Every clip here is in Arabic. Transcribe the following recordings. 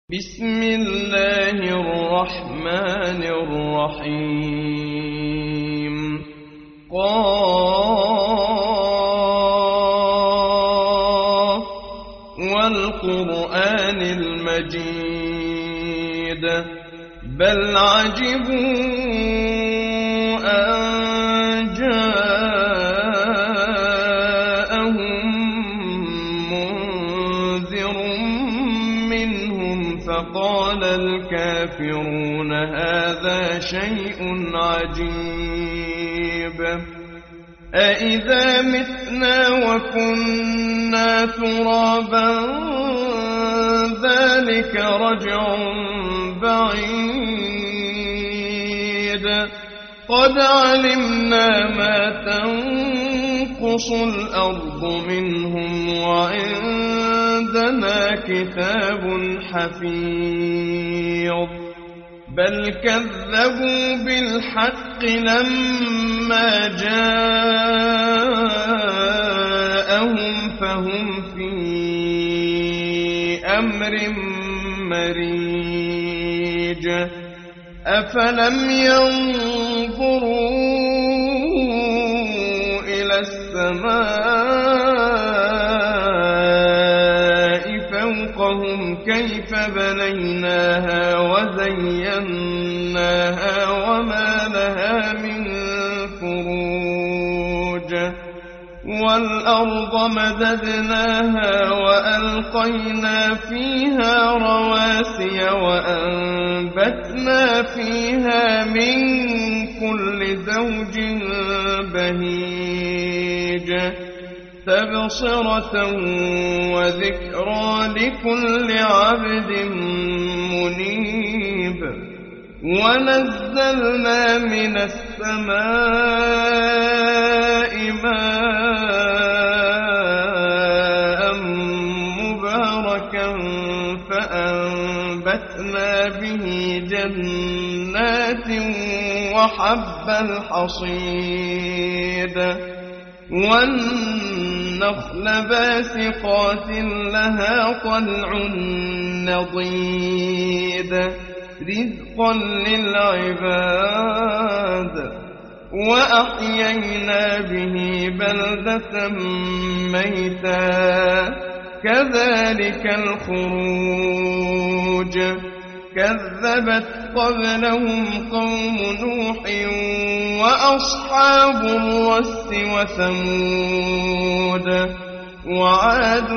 بسم الله الرحمن الرحيم قاف والقرآن المجيد بل عجبوا أن جاءهم منذر منهم فقال الكافرون هذا شيء عجيب أإذا متنا وكنا ترابا ذلك رجع بعيد قد علمنا ما تنقص الأرض منهم وعندنا كتاب حفيظ بل كذبوا بالحق لما جاءهم فهم في أمر مريج أفلم ينظروا إلى السماء فوقهم كيف بنيناها وزيناها وما لها من فروج والأرض مددناها وألقينا فيها رواسي وأنبتنا فيها من كل زوج بهيج تبصرة وذكرى لكل عبد منيب ونزلنا من السماء ماء مباركا فأنبتنا به جنات وحب الحصيد والنخل باسقات لها طلع نضيد رزقا للعباد وأحيينا به بلدة ميتا كذلك الخروج كذبت قبلهم قوم نوح وأصحاب الرس وثمود وعاد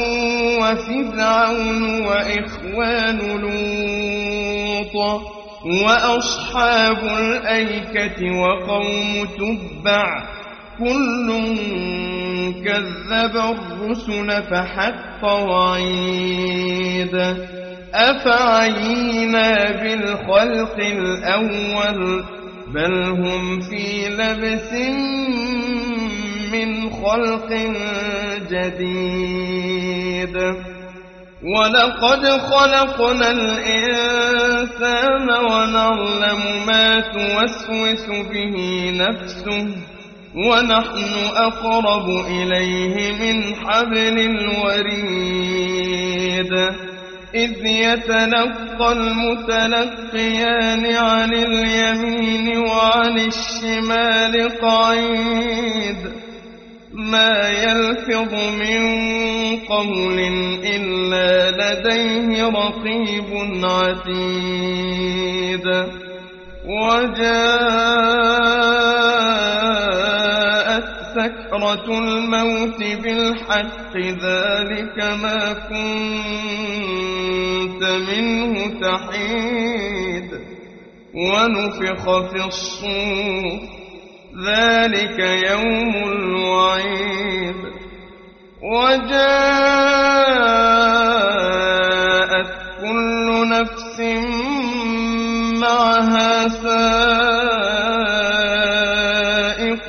وفرعون وإخوان لوط وأصحاب الأيكة وقوم تبع كل كذب الرسل فحق وعيد أفعينا بالخلق الأول بل هم في لبس من خلق جديد ولقد خلقنا الإنسان ونعلم ما توسوس به نفسه ونحن أقرب إليه من حبل الوريد إذ يتلقى المتلقيان عن اليمين وعن الشمال قعيد ما يلفظ من قول إلا لديه رقيب عتيد وجاءت سكرة الموت بالحق ذلك ما كنت منه تحيد ونفخ في الصور ذلك يوم الوعيد وجاءت كل نفس معها سائق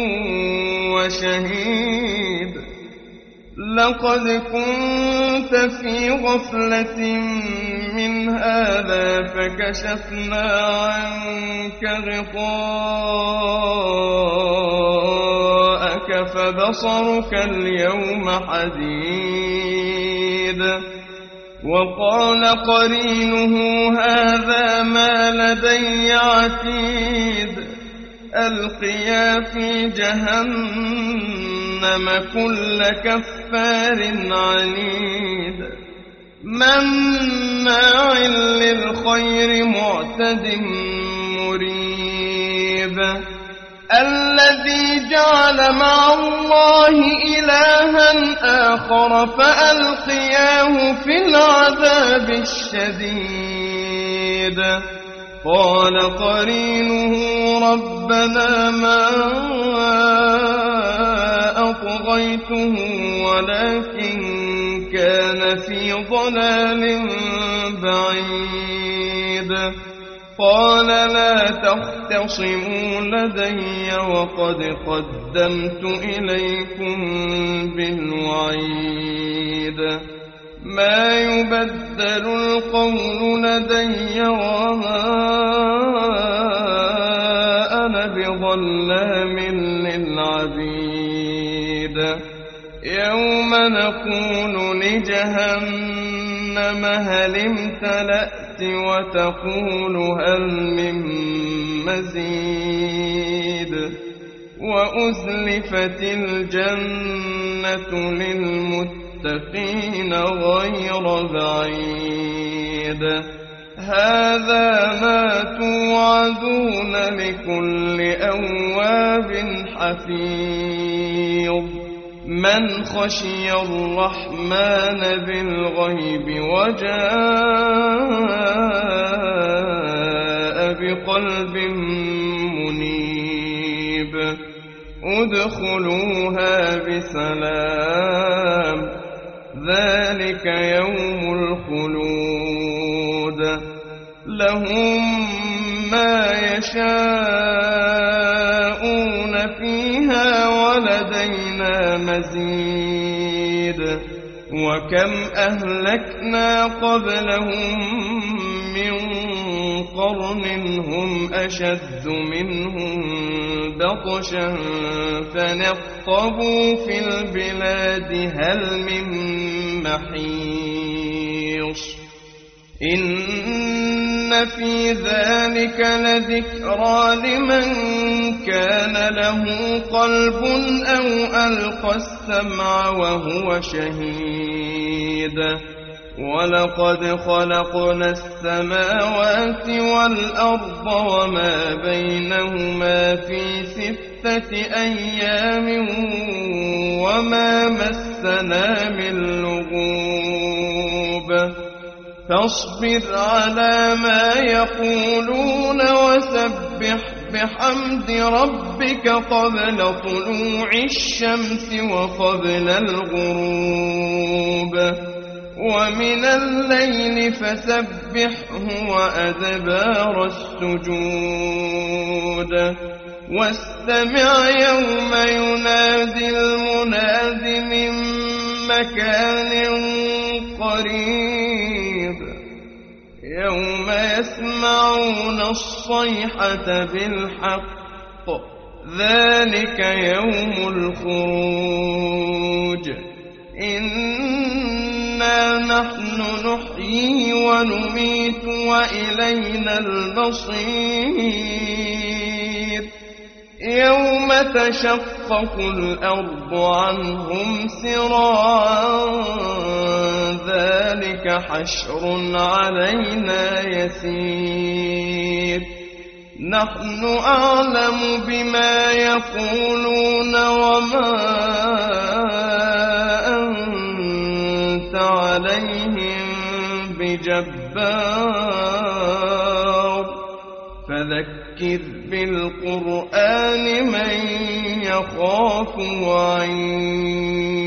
وشهيد لقد كنت في غفلة من هذا فكشفنا عنك غطاءك فبصرك اليوم حديد وقال قرينه هذا ما لدي عتيد ألقيا في جهنم كل كفار عنيد مناع للخير معتد مريب الذي جعل مع الله إلها آخر فألقياه في العذاب الشديد قال قرينه ربنا ما أطغيته ولكن كان في ضلال بعيد قال لا تختصموا لدي وقد قدمت إليكم بالوعيد ما يبدل القول لدي وما أنا بظلام للعبيد يوم نقول لجهنم هل امتلأت وتقول هل من مزيد وأزلفت الجنة للمتقين غير بعيد هذا ما توعدون لكل أواب حفيظ من خشي الرحمن بالغيب وجاء بقلب منيب ادخلوها بسلام ذلك يوم الخلود لهم ما يشاءون فيها ولدينا مزيد وكم أهلكنا قبلهم من قرن هم أشد منهم بطشا فنقبوا في البلاد هل من محيص إن في ذلك لذكرى لمن كان له قلب أو ألقى السمع وهو شهيد ولقد خلقنا السماوات والأرض وما بينهما في 6 أيام وما مسنا من لغوب فاصبر على ما يقولون وسبح بحمد ربك قبل طلوع الشمس وقبل الغروب ومن الليل فسبحه وأدبار السجود واستمع يوم ينادي المناد من مكان قريب يوم يسمعون الصيحة بالحق ذلك يوم الخروج إنا نحن نحيي ونميت وإلينا المصير يوم تشقق الأرض عنهم سراعا ذلك حشر علينا يسير نحن أعلم بما يقولون وما أنت عليهم بجبار فذكر بالقرآن من يخاف وعيد